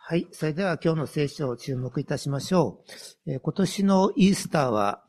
はい。それでは今日の聖書を注目いたしましょう。今年のイースターは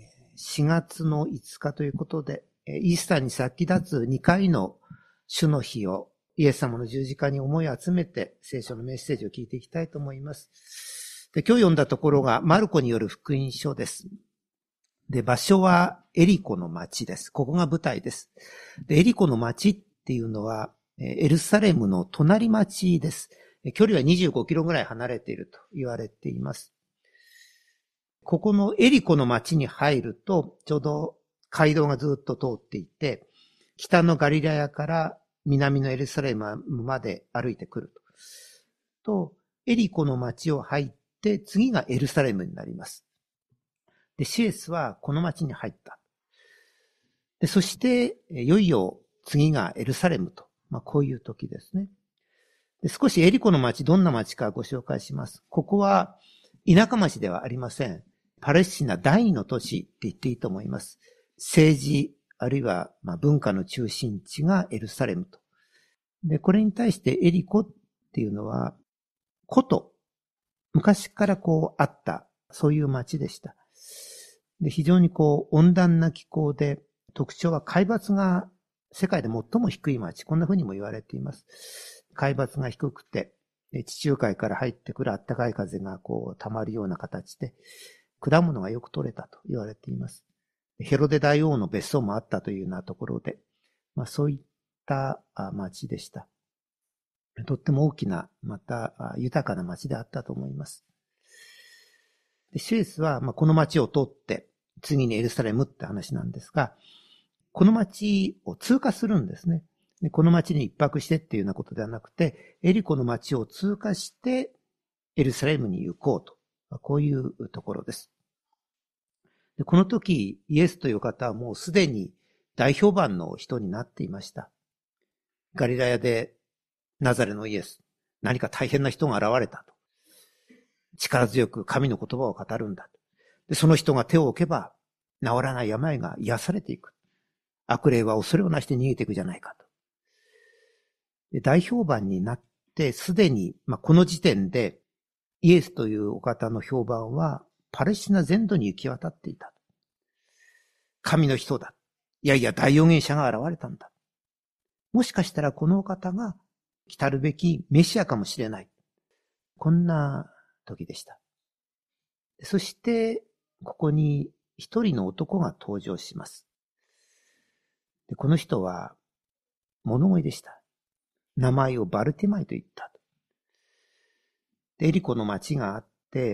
4月の5日ということで、イースターに先立つ2回の主の日をイエス様の十字架に思いを集めて聖書のメッセージを聞いていきたいと思います。で、今日読んだところがマルコによる福音書です。で、場所はエリコの町です。ここが舞台です。で、エリコの町っていうのはエルサレムの隣町です。距離は25キロぐらい離れていると言われています。ここのエリコの町に入ると、ちょうど街道がずっと通っていて、北のガリラヤから南のエルサレムまで歩いてくると。エリコの町を入って、次がエルサレムになります。で、シエスはこの町に入った。で、そして、いよいよ次がエルサレムと。こういう時ですね。で、少しエリコの町、どんな町かご紹介します。ここは田舎町ではありません。パレスチナ第二の都市って言っていいと思います。政治、あるいは文化の中心地がエルサレムと。で、これに対してエリコっていうのは、古都。昔からあった、そういう町でした。で、非常に温暖な気候で、特徴は海抜が世界で最も低い町。こんな風にも言われています。海抜が低くて、地中海から入ってくる暖かい風が溜まるような形で、果物がよく取れたと言われています。ヘロデ大王の別荘もあったというようなところで、そういった町でした。とっても大きな、また豊かな町であったと思います。で、シエスはこの町を通って、次にエルサレムって話なんですが、この町を通過するんですね。で、この町に一泊してっていうようなことではなくて、エリコの町を通過してエルサレムに行こうと。こういうところです。で、この時、イエスという方はもうすでに大評判の人になっていました。ガリラヤでナザレのイエス、何か大変な人が現れたと。力強く神の言葉を語るんだと。で、その人が手を置けば治らない病が癒されていく。悪霊は恐れをなして逃げていくじゃないかと。で、大評判になって、すでに、この時点でイエスというお方の評判はパレスチナ全土に行き渡っていた。神の人だ。いやいや、大預言者が現れたんだ。もしかしたらこのお方が来たるべきメシアかもしれない。こんな時でした。そして、ここに一人の男が登場します。で、この人は物乞いでした。名前をバルティマイと言った。で、エリコの町があって、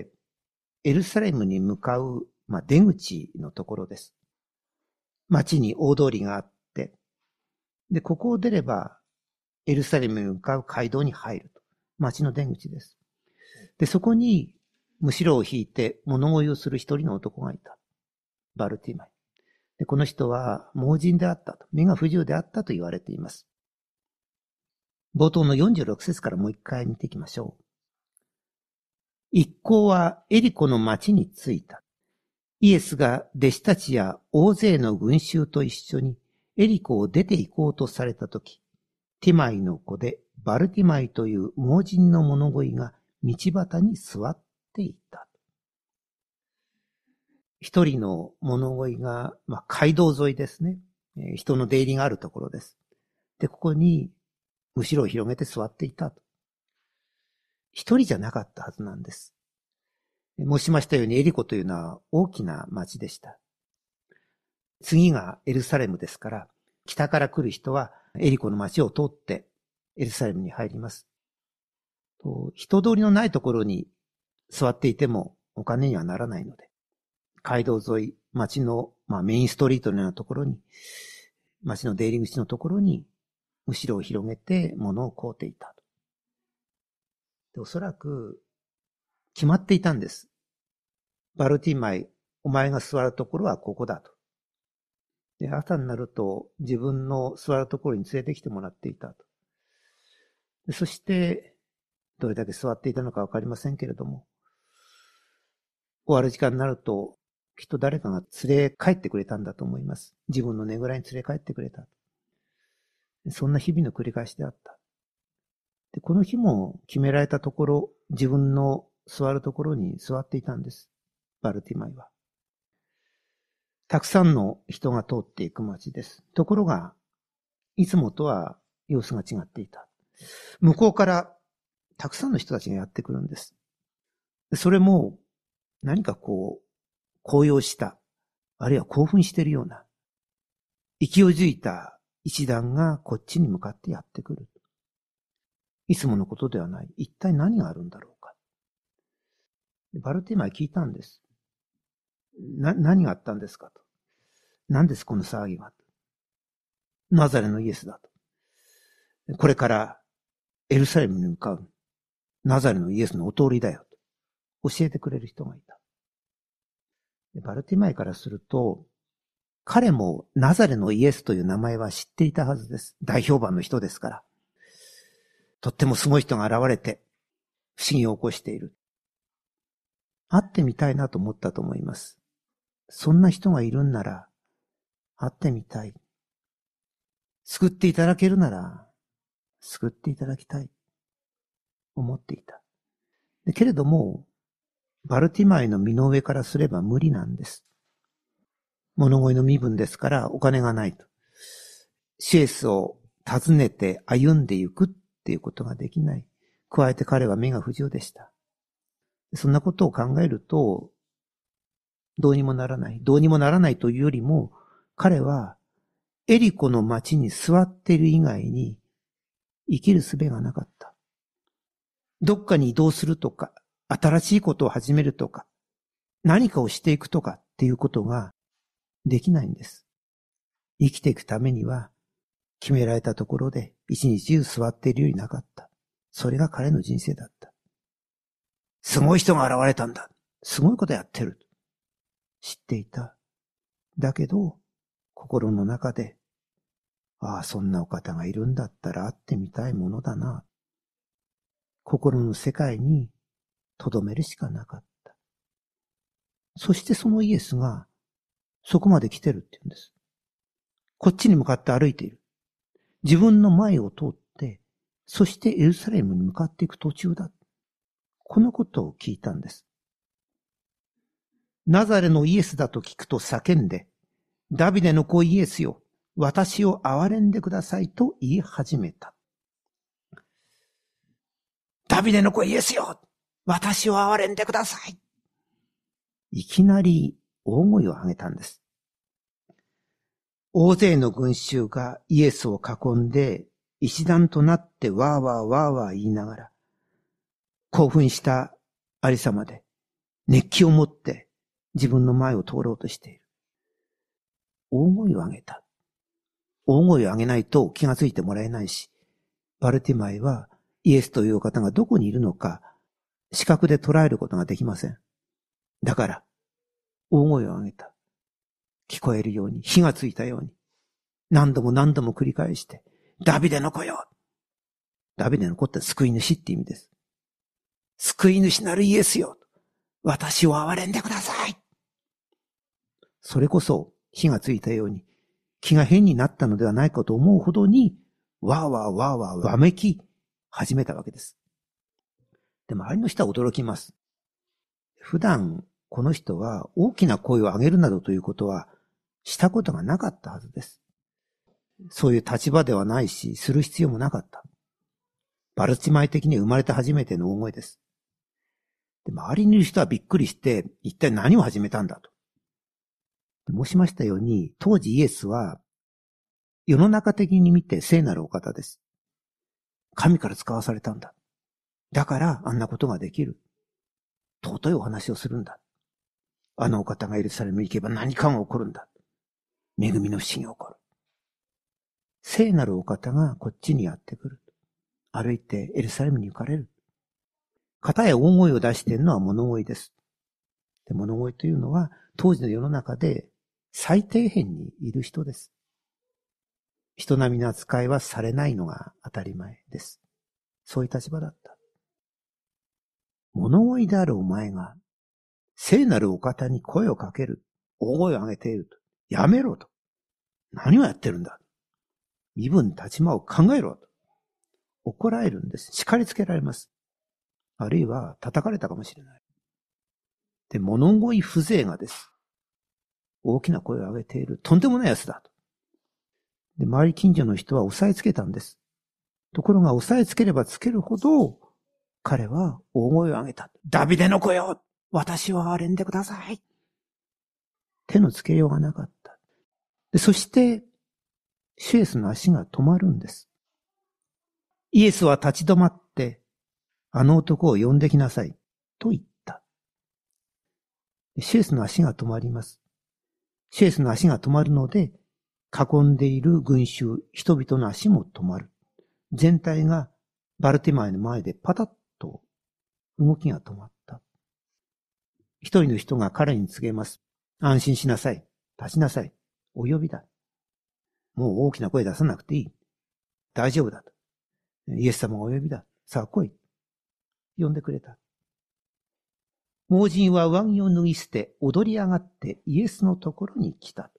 エルサレムに向かう、出口のところです。町に大通りがあって、で、ここを出れば、エルサレムに向かう街道に入ると。町の出口です。で、そこに、むしろを引いて物乞いをする一人の男がいた。バルティマイ。で、この人は盲人であったと。目が不自由であったと言われています。冒頭の46節からもう一回見ていきましょう。一行はエリコの町に着いた。イエスが弟子たちや大勢の群衆と一緒にエリコを出て行こうとされたとき、ティマイの子でバルティマイという盲人の物乞いが道端に座っていた。一人の物乞いが、街道沿いですね。人の出入りがあるところです。で、ここに後ろを広げて座っていたと。一人じゃなかったはずなんです。申しましたようにエリコというのは大きな町でした。次がエルサレムですから、北から来る人はエリコの町を通ってエルサレムに入ります。人通りのないところに座っていてもお金にはならないので、街道沿い、町の、メインストリートのようなところに、町の出入り口のところに後ろを広げて物を買うていたと。で、おそらく決まっていたんです。バルティマイ、お前が座るところはここだと。で、朝になると自分の座るところに連れてきてもらっていたと。で、そして、どれだけ座っていたのかわかりませんけれども、終わる時間になると、きっと誰かが連れ帰ってくれたんだと思います。自分のねぐらに連れ帰ってくれた。そんな日々の繰り返しであった。 で、この日も決められたところ、自分の座るところに座っていたんです。バルティマイは。たくさんの人が通っていく街です。ところが、いつもとは様子が違っていた。向こうからたくさんの人たちがやってくるんです。それも何か高揚した、あるいは興奮しているような、勢いづいた一団がこっちに向かってやってくる。いつものことではない。一体何があるんだろうか。バルティマイ聞いたんです。何があったんですかと。何ですこの騒ぎは。ナザレのイエスだと。これからエルサレムに向かうナザレのイエスのお通りだよと教えてくれる人がいた。バルティマイからすると、彼もナザレのイエスという名前は知っていたはずです。大評判の人ですから。とってもすごい人が現れて不思議を起こしている。会ってみたいなと思ったと思います。そんな人がいるんなら会ってみたい。救っていただけるなら救っていただきたい。思っていた。けれども、バルティマイの身の上からすれば無理なんです。物乞いの身分ですからお金がないと。シエスを訪ねて歩んでいくっていうことができない。加えて彼は目が不自由でした。そんなことを考えると、どうにもならない。どうにもならないというよりも、彼はエリコの町に座っている以外に生きる術がなかった。どっかに移動するとか、新しいことを始めるとか、何かをしていくとかっていうことができないんです。生きていくためには、決められたところで一日中座っているようになかった。それが彼の人生だった。すごい人が現れたんだ。すごいことやってる。知っていた。だけど、心の中で、ああ、そんなお方がいるんだったら会ってみたいものだな。心の世界に留めるしかなかった。そしてそのイエスがそこまで来てるって言うんです。こっちに向かって歩いている。自分の前を通って、そしてエルサレムに向かっていく途中だ。このことを聞いたんです。ナザレのイエスだと聞くと叫んで、ダビデの子イエスよ、私を憐れんでくださいと言い始めた。ダビデの子イエスよ、私を憐れんでください。いきなり大声を上げたんです。大勢の群衆がイエスを囲んで一団となってわーわーわーわー言いながら、興奮したありさまで熱気を持って自分の前を通ろうとしている。大声を上げた。大声を上げないと気がついてもらえないし、バルティマイはイエスという方がどこにいるのか視覚で捉えることができません。だから大声を上げた。聞こえるように、火がついたように、何度も何度も繰り返して、ダビデの子よ。ダビデの子って救い主って意味です。救い主なるイエスよ。私を憐れんでください。それこそ火がついたように、気が変になったのではないかと思うほどに、わーわーわーわーわめき始めたわけです。でも周りの人は驚きます。普段この人は大きな声を上げるなどということはしたことがなかったはずです。そういう立場ではないし、する必要もなかった。バルティマイ的に生まれて初めての大声です。で、周りにいる人はびっくりして、一体何を始めたんだと。申しましたように、当時イエスは、世の中的に見て聖なるお方です。神から使わされたんだ。だからあんなことができる。尊いお話をするんだ。あのお方がエルサレムに行けば何かが起こるんだ。恵みの不思議が起こる。聖なるお方がこっちにやってくる。歩いてエルサレムに行かれる。片や大声を出しているのは物乞いです。で、物乞いというのは当時の世の中で最底辺にいる人です。人並みの扱いはされないのが当たり前です。そういう立場だった。物乞いであるお前が聖なるお方に声をかける。大声を上げていると。やめろと。何をやってるんだ。身分立ち間を考えろと。 怒られるんです。叱りつけられます。あるいは叩かれたかもしれない。で、物乞い風情がです。大きな声を上げている。とんでもない奴だと。で、周り近所の人は押さえつけたんです。ところが押さえつければつけるほど、彼は大声を上げた。ダビデの子よ、私を憐れんでください。手のつけようがなかった。で、そして、主イエスの足が止まるんです。イエスは立ち止まって、あの男を呼んできなさい、と言った。主イエスの足が止まります。主イエスの足が止まるので、囲んでいる群衆、人々の足も止まる。全体がバルティマイの前でパタッと動きが止まった。一人の人が彼に告げます。安心しなさい。立ちなさい。お呼びだ。もう大きな声出さなくていい。大丈夫だと。イエス様がお呼びだ。さあ来い。呼んでくれた。盲人は上着を脱ぎ捨て、踊り上がってイエスのところに来た。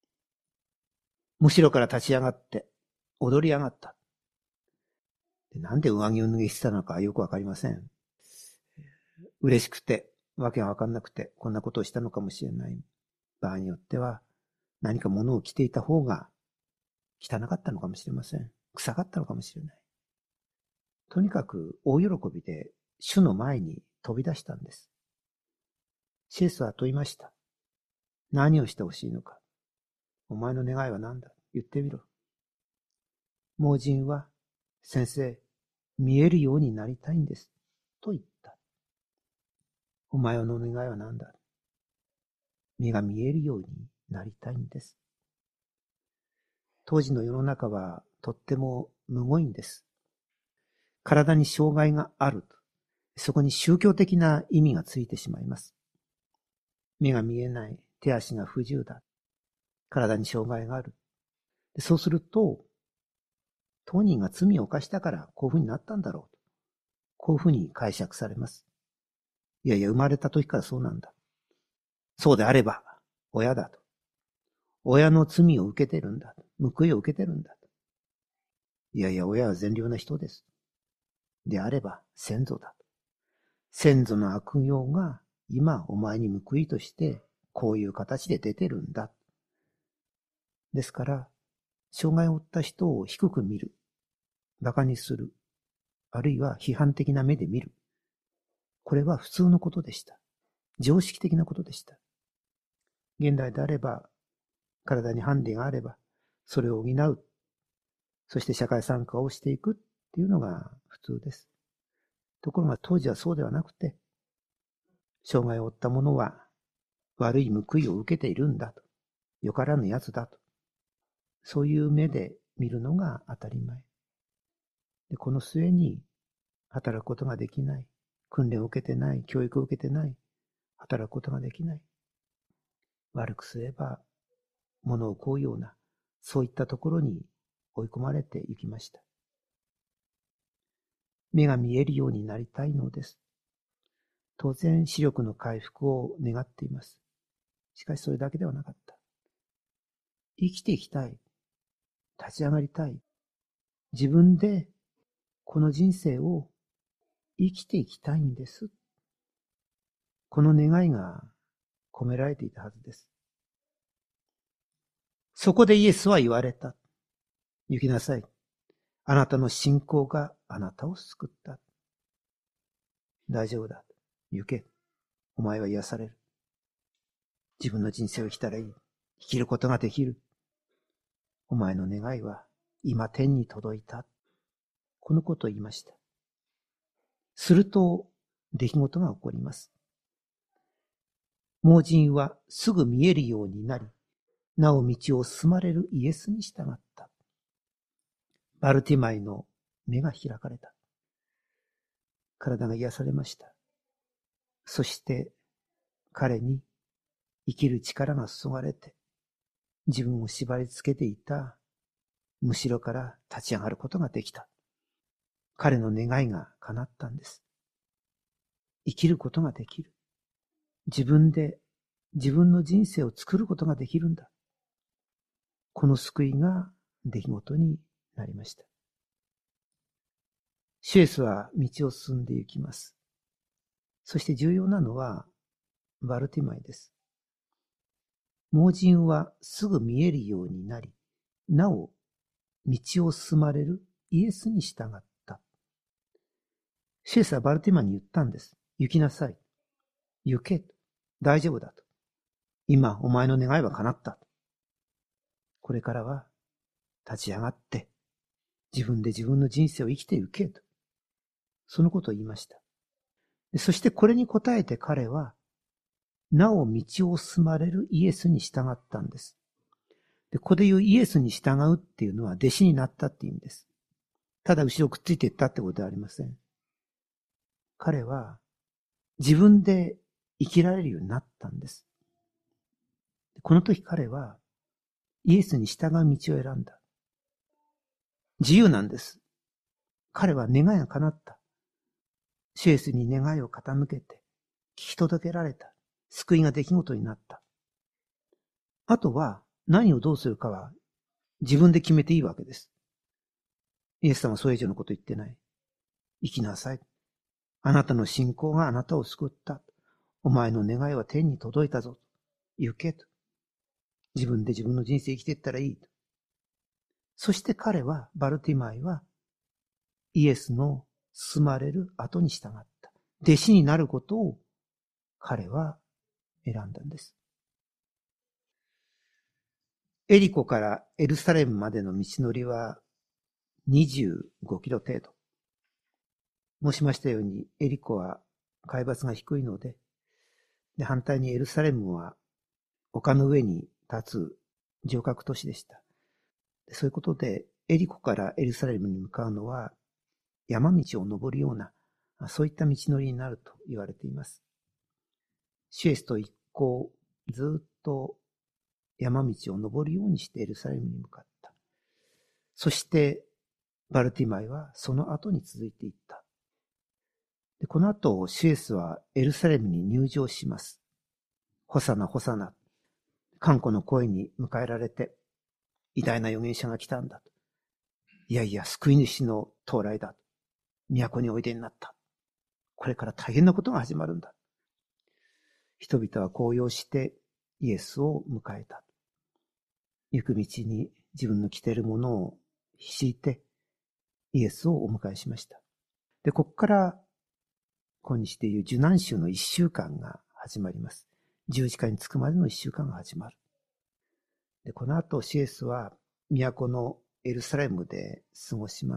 後ろから立ち上がって、踊り上がった。なんで上着を脱ぎ捨てたのかよくわかりません。嬉しくて、わけがわかんなくて、こんなことをしたのかもしれない。場合によっては、何か物を着ていた方が汚かったのかもしれません。臭かったのかもしれない。とにかく大喜びで主の前に飛び出したんです。シエスは問いました。何をしてほしいのか。お前の願いは何だ。言ってみろ。盲人は、先生、見えるようになりたいんです。と言った。お前の願いは何だ。目が見えるようになりたいんです。当時の世の中はとってもむごいんです。体に障害があると。そこに宗教的な意味がついてしまいます。目が見えない、手足が不自由だ。体に障害がある。そうすると、当人が罪を犯したからこういうふうになったんだろうと。こういうふうに解釈されます。いやいや、生まれた時からそうなんだ。そうであれば、親だと。親の罪を受けてるんだと。報いを受けてるんだと。いやいや、親は善良な人です。であれば、先祖だと。先祖の悪行が今お前に報いとしてこういう形で出てるんだ。ですから、障害を負った人を低く見る、馬鹿にする、あるいは批判的な目で見る。これは普通のことでした。常識的なことでした。現代であれば、体にハンディがあれば、それを補う。そして社会参加をしていくっていうのが普通です。ところが当時はそうではなくて、障害を負った者は悪い報いを受けているんだと。よからぬやつだと。そういう目で見るのが当たり前。でこの末に働くことができない。訓練を受けてない。教育を受けてない。働くことができない。悪くすれば物を乞うような、そういったところに追い込まれていきました。目が見えるようになりたいのです。当然視力の回復を願っています。しかしそれだけではなかった。生きていきたい。立ち上がりたい。自分でこの人生を生きていきたいんです。この願いが込められていたはずです。そこでイエスは言われた。行きなさい。あなたの信仰があなたを救った。大丈夫だ。行け。お前は癒される。自分の人生を生きたらいい。生きることができる。お前の願いは今天に届いた。このことを言いました。すると出来事が起こります。盲人はすぐ見えるようになり、なお道を進まれるイエスに従った。バルティマイの目が開かれた。体が癒されました。そして彼に生きる力が注がれて、自分を縛り付けていたむしろから立ち上がることができた。彼の願いが叶ったんです。生きることができる。自分で自分の人生を作ることができるんだ。この救いが出来事になりました。 シエスは道を進んで行きます。そして重要なのはバルティマイです。盲人はすぐ見えるようになり、なお道を進まれるイエスに従った。シエスはバルティマイに言ったんです。行きなさい。行け。大丈夫だと。今お前の願いは叶った。これからは立ち上がって自分で自分の人生を生きて行けと。そのことを言いました。そしてこれに応えて彼は、なお道を進まれるイエスに従ったんです。で、ここで言うイエスに従うっていうのは弟子になったっていう意味です。ただ後ろくっついていったってことではありません。彼は自分で生きられるようになったんです。この時彼はイエスに従う道を選んだ。自由なんです。彼は願いが叶った。シエスに願いを傾けて聞き届けられた。救いが出来事になった。あとは何をどうするかは自分で決めていいわけです。イエス様はそれ以上のこと言ってない。生きなさい。あなたの信仰があなたを救った。お前の願いは天に届いたぞ。行けと。自分で自分の人生生きていったらいいと。そして彼は、バルティマイは、イエスの進まれる後に従った。弟子になることを彼は選んだんです。エリコからエルサレムまでの道のりは25キロ程度。申しましたように、エリコは海抜が低いので、反対にエルサレムは丘の上に立つ城郭都市でした。そういうことで、エリコからエルサレムに向かうのは山道を登るような、そういった道のりになると言われています。シエスと一行、ずっと山道を登るようにしてエルサレムに向かった。そして、バルティマイはその後に続いていった。でこの後、シエスはエルサレムに入場します。ホサナ、ホサナ。歓呼の声に迎えられて、偉大な預言者が来たんだと。いやいや、救い主の到来だ。都においでになった。これから大変なことが始まるんだ。人々は高揚してイエスを迎えた。行く道に自分の着ているものを敷いてイエスをお迎えしました。で、ここから今日でいう受難週の1週間が始まります。十字架につくまでの1週間が始まる。で、この後シエスは都のエルサレムで過ごします。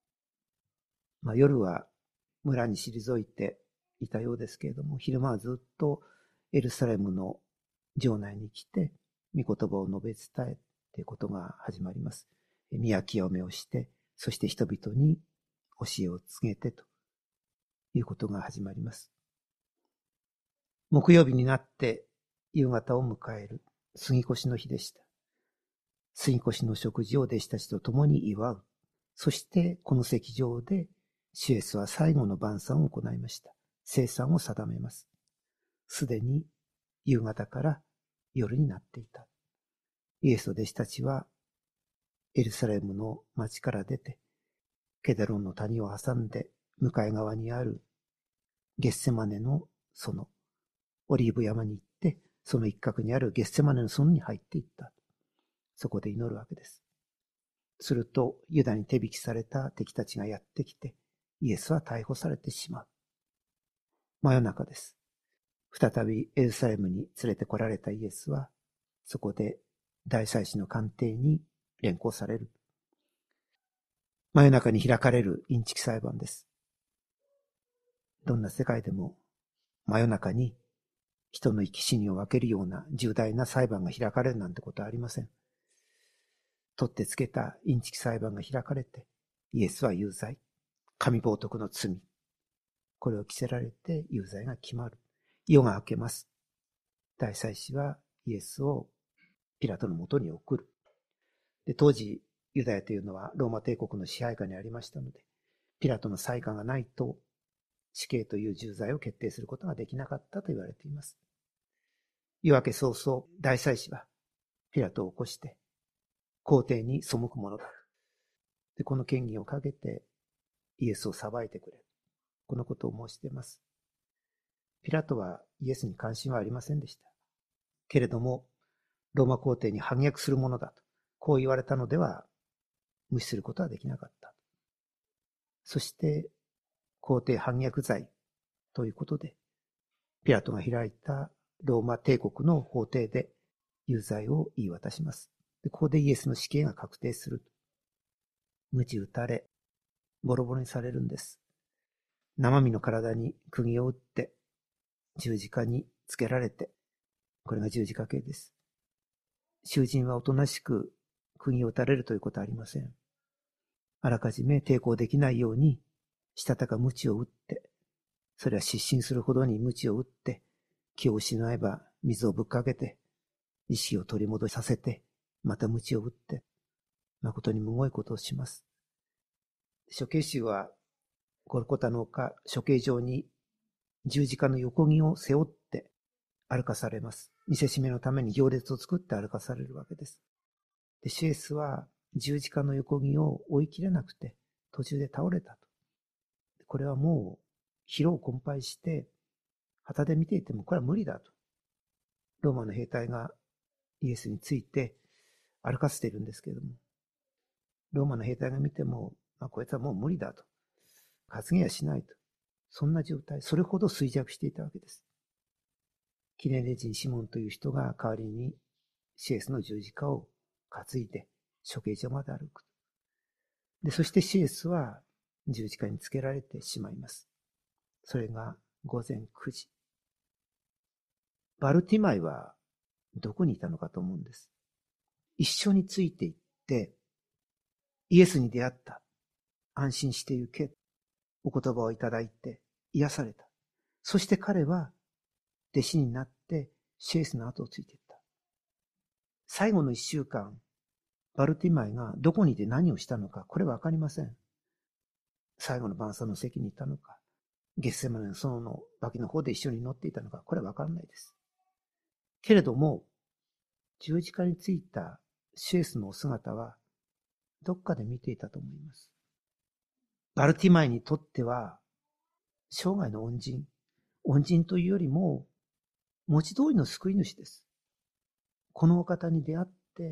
夜は村に退いていたようですけれども、昼間はずっとエルサレムの城内に来て、御言葉を述べ伝えということが始まります。宮清めをして、そして人々に教えを告げてということが始まります。木曜日になって夕方を迎える杉越の日でした。杉越の食事を弟子たちと共に祝う。そしてこの席上でシエスは最後の晩餐を行いました。聖餐を定めます。すでに夕方から夜になっていた。イエスと弟子たちはエルサレムの町から出て、ケデロンの谷を挟んで向かい側にあるゲッセマネの園、オリーブ山に行って、その一角にあるゲッセマネの園に入っていった。そこで祈るわけです。すると、ユダに手引きされた敵たちがやってきて、イエスは逮捕されてしまう。真夜中です。再びエルサレムに連れてこられたイエスは、そこで大祭司の官邸に連行される。真夜中に開かれるインチキ裁判です。どんな世界でも真夜中に人の生き死にを分けるような重大な裁判が開かれるなんてことはありません。取ってつけたインチキ裁判が開かれて、イエスは有罪。神冒涜の罪。これを着せられて有罪が決まる。夜が明けます。大祭司はイエスをピラトのもとに送る。で、当時、ユダヤというのはローマ帝国の支配下にありましたので、ピラトの裁可がないと死刑という重罪を決定することができなかったと言われています。夜明け早々、大祭司はピラトを起こして皇帝に背くものだ。で、この権限をかけてイエスを裁いてくれ。このことを申しています。ピラトはイエスに関心はありませんでした。けれども、ローマ皇帝に反逆するものだと、こう言われたのでは、無視することはできなかった。そして、皇帝反逆罪ということで、ピラトが開いたローマ帝国の法廷で有罪を言い渡します。で、ここでイエスの死刑が確定する。鞭打たれ、ボロボロにされるんです。生身の体に釘を打って、十字架につけられて、これが十字架刑です。囚人はおとなしく釘を打たれるということはありません。あらかじめ抵抗できないように、したたか鞭を打って、それは失神するほどに鞭を打って、気を失えば水をぶっかけて、意識を取り戻させて、また鞭を打って、誠にむごいことをします。処刑囚は、ゴルゴタの丘処刑場に十字架の横木を背負って歩かされます。見せしめのために行列を作って歩かされるわけです。で、シエスは十字架の横木を追い切れなくて途中で倒れたと。これはもう疲労困憊して、旗で見ていてもこれは無理だと。ローマの兵隊がイエスについて歩かせているんですけれども、ローマの兵隊が見ても、こいつはもう無理だと。担ぎはしないと。そんな状態、それほど衰弱していたわけです。キレネ人シモンという人が代わりにシエスの十字架を担いで処刑場まで歩く。で、そしてシエスは十字架につけられてしまいます。それが午前9時。バルティマイはどこにいたのかと思うんです。一緒についていって、イエスに出会った。安心して行け。お言葉をいただいて癒された。そして彼は弟子になってシエスの後をついていった。最後の一週間、バルティマイがどこにいて何をしたのか、これはわかりません。最後の晩餐の席にいたのか、ゲッセマネの園の脇の方で一緒に乗っていたのか、これはわからないです。けれども、十字架についたシエスのお姿は、どっかで見ていたと思います。バルティマイにとっては、生涯の恩人。恩人というよりも、文字通りの救い主です。このお方に出会って、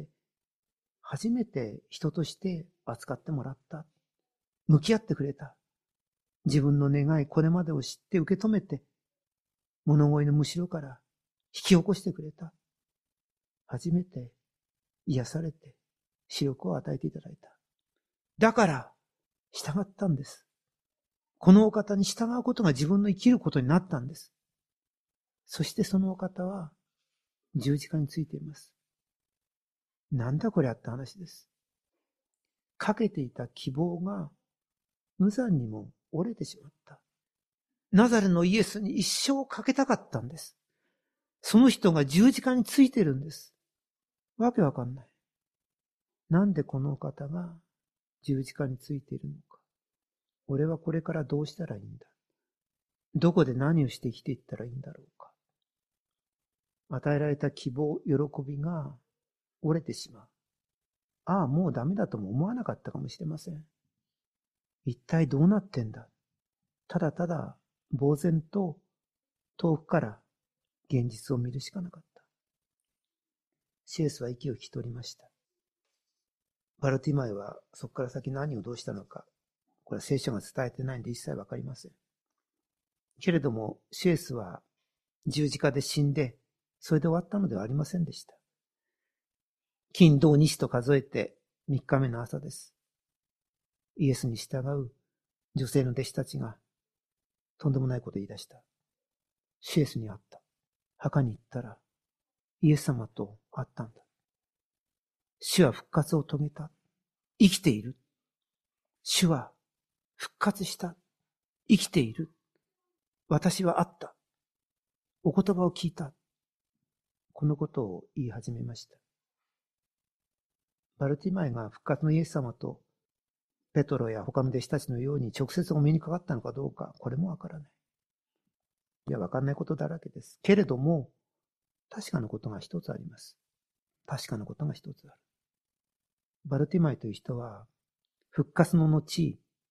初めて人として扱ってもらった。向き合ってくれた。自分の願い、これまでを知って受け止めて、物乞いのむしろから引き起こしてくれた。初めて癒されて、視力を与えていただいた。だから、従ったんです。このお方に従うことが自分の生きることになったんです。そしてそのお方は十字架についています。なんだこれって話です。かけていた希望が無残にも折れてしまった。ナザレのイエスに一生かけたかったんです。その人が十字架についてるんです。わけわかんない。なんでこのお方が十字架についているのか。俺はこれからどうしたらいいんだ。どこで何をして生きていったらいいんだろうか。与えられた希望、喜びが折れてしまう。ああ、もうダメだとも思わなかったかもしれません。一体どうなってんだ。ただただ呆然と遠くから現実を見るしかなかった。シエスは息を引き取りました。バルティマイはそこから先何をどうしたのか、これは聖書が伝えてないんで一切わかりません。けれども、シエスは十字架で死んで、それで終わったのではありませんでした。金土日と数えて3日目の朝です。イエスに従う女性の弟子たちがとんでもないことを言い出した。シエスに会った。墓に行ったらイエス様と会ったんだ。主は復活を遂げた。生きている。主は復活した。生きている。私は会った。お言葉を聞いた。このことを言い始めました。バルティマイが復活のイエス様とペトロや他の弟子たちのように直接お目にかかったのかどうか、これもわからない。いや、わかんないことだらけです。けれども、確かなことが一つあります。確かなことが一つある。バルティマイという人は、復活の後、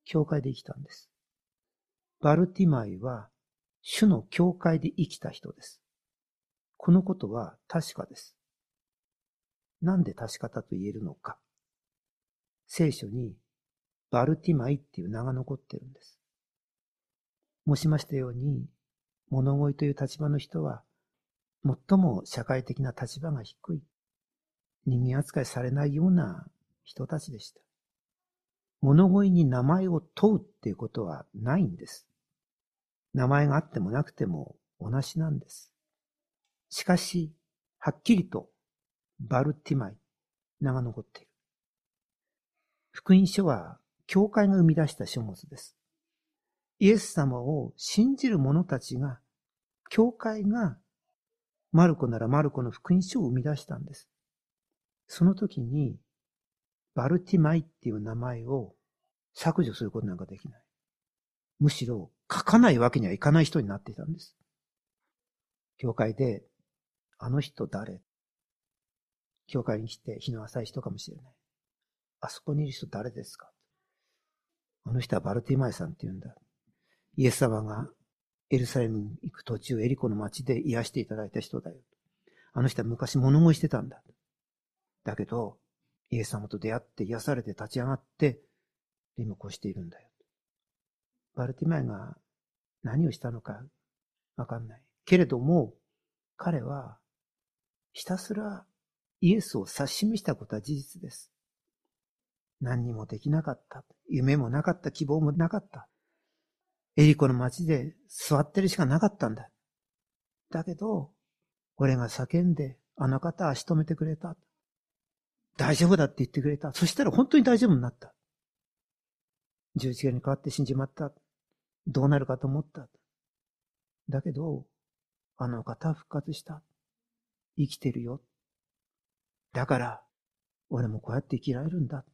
教会で生きたんです。バルティマイは主の教会で生きた人です。このことは確かです。なんで確かだと言えるのか。聖書にバルティマイっていう名が残ってるんです。申しましたように、物乞いという立場の人は、最も社会的な立場が低い、人間扱いされないような人たちでした。物乞いに名前を問うっていうことはないんです。名前があってもなくても同じなんです。しかし、はっきりとバルティマイ、名が残っている。福音書は教会が生み出した書物です。イエス様を信じる者たちが、教会がマルコならマルコの福音書を生み出したんです。その時にバルティマイっていう名前を削除することなんかできない。むしろ書かないわけにはいかない人になっていたんです。教会で、あの人誰？教会に来て日の浅い人かもしれない。あそこにいる人誰ですか？あの人はバルティマイさんって言うんだ。イエス様がエルサレムに行く途中、エリコの町で癒していただいた人だよ。あの人は昔物乞いしてたんだ。だけど、イエス様と出会って癒されて立ち上がって、今こうしているんだよ。バルティマイが何をしたのかわかんない。けれども、彼はひたすらイエスを指し示したことは事実です。何にもできなかった。夢もなかった。希望もなかった。エリコの町で座ってるしかなかったんだ。だけど、俺が叫んで、あの方は足止めてくれた。大丈夫だって言ってくれた。そしたら本当に大丈夫になった。十字架に変わって死んじまった。どうなるかと思った。だけど、あの方は復活した。生きてるよ。だから、俺もこうやって生きられるんだ。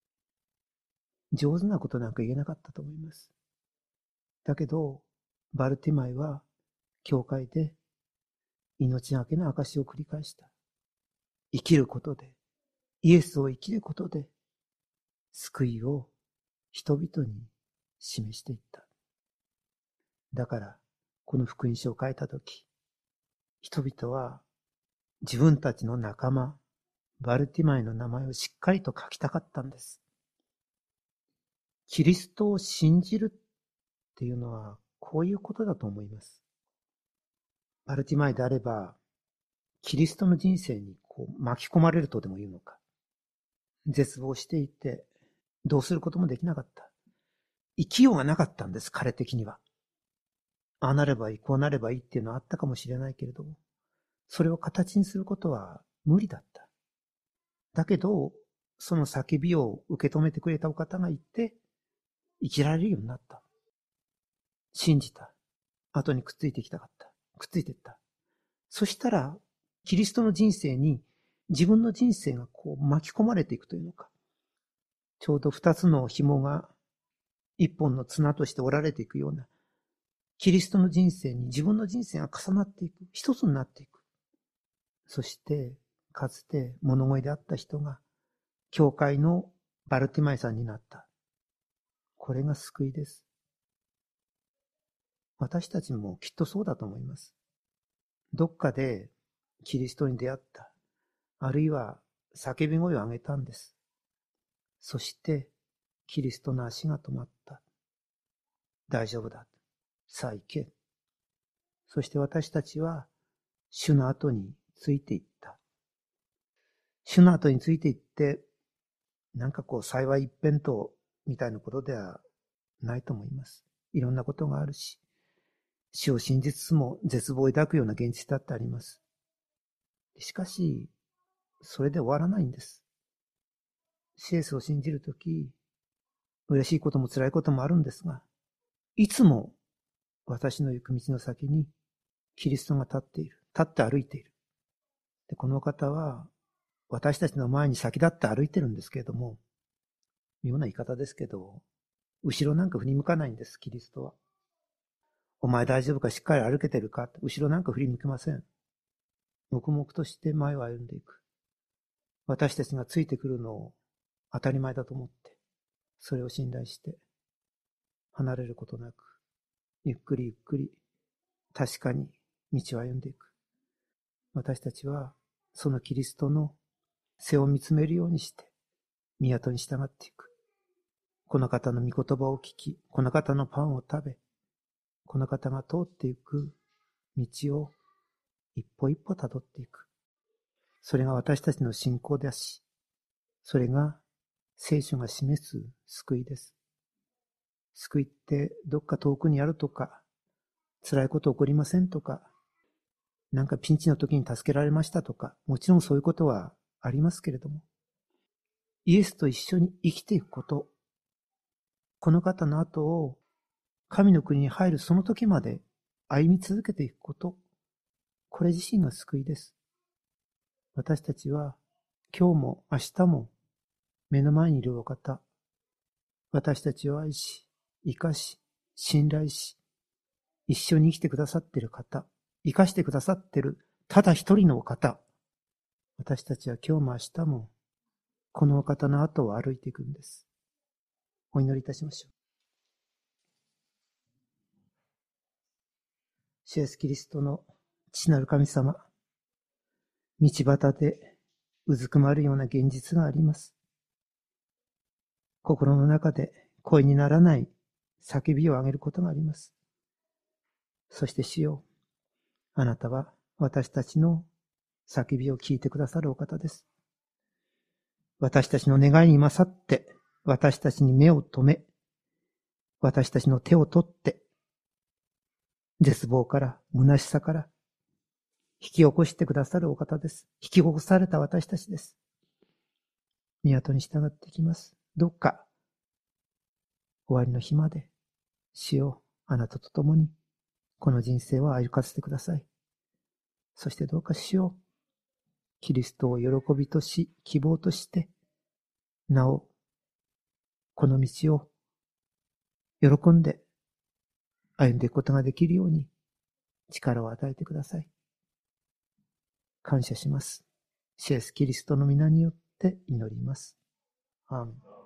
上手なことなんか言えなかったと思います。だけど、バルティマイは、教会で命がけの証を繰り返した。生きることで、イエスを生きることで、救いを人々に示していった。だから、この福音書を書いたとき、人々は自分たちの仲間、バルティマイの名前をしっかりと書きたかったんです。キリストを信じるっていうのは、こういうことだと思います。バルティマイであれば、キリストの人生に巻き込まれるとでも言うのか。絶望していて、どうすることもできなかった。生きようがなかったんです、彼的には。ああなればいい、こうなればいいっていうのはあったかもしれないけれども、それを形にすることは無理だった。だけど、その叫びを受け止めてくれたお方がいて、生きられるようになった。信じた。後にくっついていきたかった。くっついていった。そしたら、キリストの人生に自分の人生が巻き込まれていくというのか。ちょうど二つの紐が一本の綱として折られていくような、キリストの人生に自分の人生が重なっていく。一つになっていく。そして、かつて物乞いであった人が、教会のバルティマイさんになった。これが救いです。私たちもきっとそうだと思います。どっかでキリストに出会った。あるいは叫び声を上げたんです。そしてキリストの足が止まった。大丈夫だ。さあ行け。そして私たちは主の後についていった。主の後についていって、なんか幸い一辺倒みたいなことではないと思います。いろんなことがあるし、死を信じつつも絶望を抱くような現実だってあります。しかし、それで終わらないんです。イエスを信じるとき、嬉しいことも辛いこともあるんですが、いつも私の行く道の先にキリストが立っている。立って歩いている。で、この方は私たちの前に先立って歩いてるんですけれども、妙な言い方ですけど、後ろなんか振り向かないんです、キリストは。お前大丈夫か、しっかり歩けてるか、後ろなんか振り向きません。黙々として前を歩んでいく。私たちがついてくるのを当たり前だと思って、それを信頼して、 離れることなく、ゆっくりゆっくり確かに道を歩んでいく。私たちはそのキリストの背を見つめるようにして、港に従っていく。この方の御言葉を聞き、この方のパンを食べ、この方が通っていく道を一歩一歩たどっていく。それが私たちの信仰だし、それが聖書が示す救いです。救いってどっか遠くにあるとか、辛いこと起こりませんとか、なんかピンチの時に助けられましたとか、もちろんそういうことはありますけれども、イエスと一緒に生きていくこと、この方の後を神の国に入るその時まで歩み続けていくこと、これ自身が救いです。私たちは今日も明日も目の前にいるお方、私たちを愛し、生かし、信頼し、一緒に生きてくださっている方、生かしてくださっているただ一人のお方、私たちは今日も明日もこのお方の後を歩いていくんです。お祈りいたしましょう。主イエスキリストの父なる神様、道端でうずくまるような現実があります。心の中で声にならない叫びを上げることがあります。そして主よ、あなたは私たちの叫びを聞いてくださるお方です。私たちの願いに勝って、私たちに目を留め、私たちの手を取って、絶望から、虚しさから、引き起こしてくださるお方です。引き起こされた私たちです。港に従っていきます。どうか、終わりの日まで、主よ、あなたと共に、この人生を歩かせてください。そしてどうか主よ、キリストを喜びとし、希望として、なお、この道を喜んで歩んでいくことができるように力を与えてください。感謝します。主イエスキリストの皆によって祈ります。アーメン。